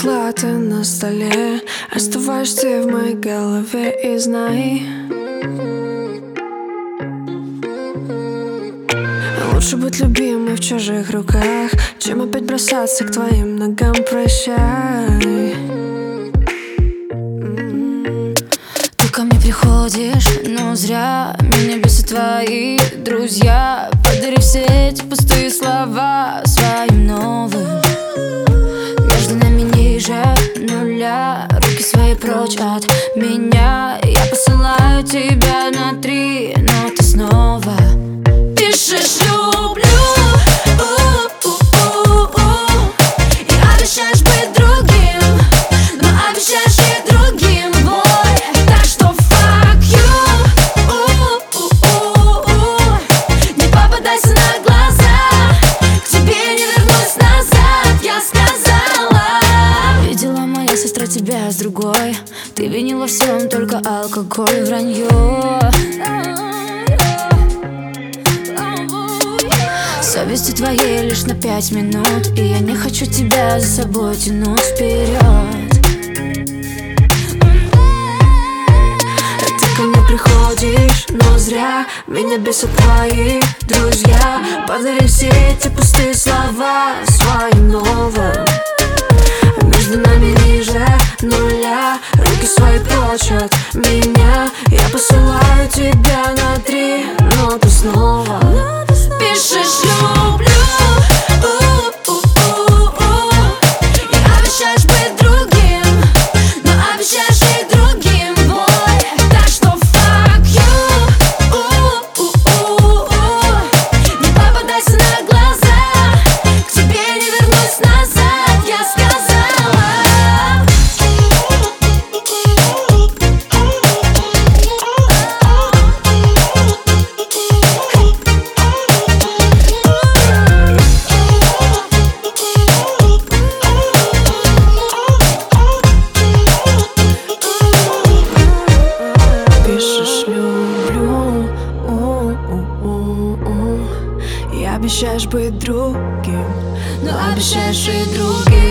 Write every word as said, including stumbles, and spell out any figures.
зарплата на столе, оставаешь ты в моей голове и знай, лучше быть любимой в чужих руках, чем опять бросаться к твоим ногам. Прощай. Ты ко мне приходишь, но зря. Меня бесят твои друзья. Подари все эти пустые слова своим новым. Между нами ниже нуля. Руки свои прочь от меня. Я посылаю тебя на три, но ты снова пишешь «люблю». И обещаешь быть другим, но обещаешь и другим, бой. Так что fuck you. Не попадайся на глаза, к тебе не вернусь назад, я сказала. Видела моя сестра тебя с другой. Ты винила всем только алкоголь и вранье. Совестью твоей лишь на пять минут, и я не хочу тебя за собой тянуть вперед. Ты ко мне приходишь, но зря. Меня бесят твои друзья. Подари все эти пустые слова своим новым. Между нами ниже нуля. Руки свои прочь от меня. Я посылаю тебя на три, но ты снова пишешь «люблю». И обещаешь быть другим, но обещаешь и другим, бой. Так что fuck you. Не попадайся на глаза, к тебе не вернусь назад, я сказала. Пишешь «люблю», и обещаешь быть другим, Но обещаешь и другим.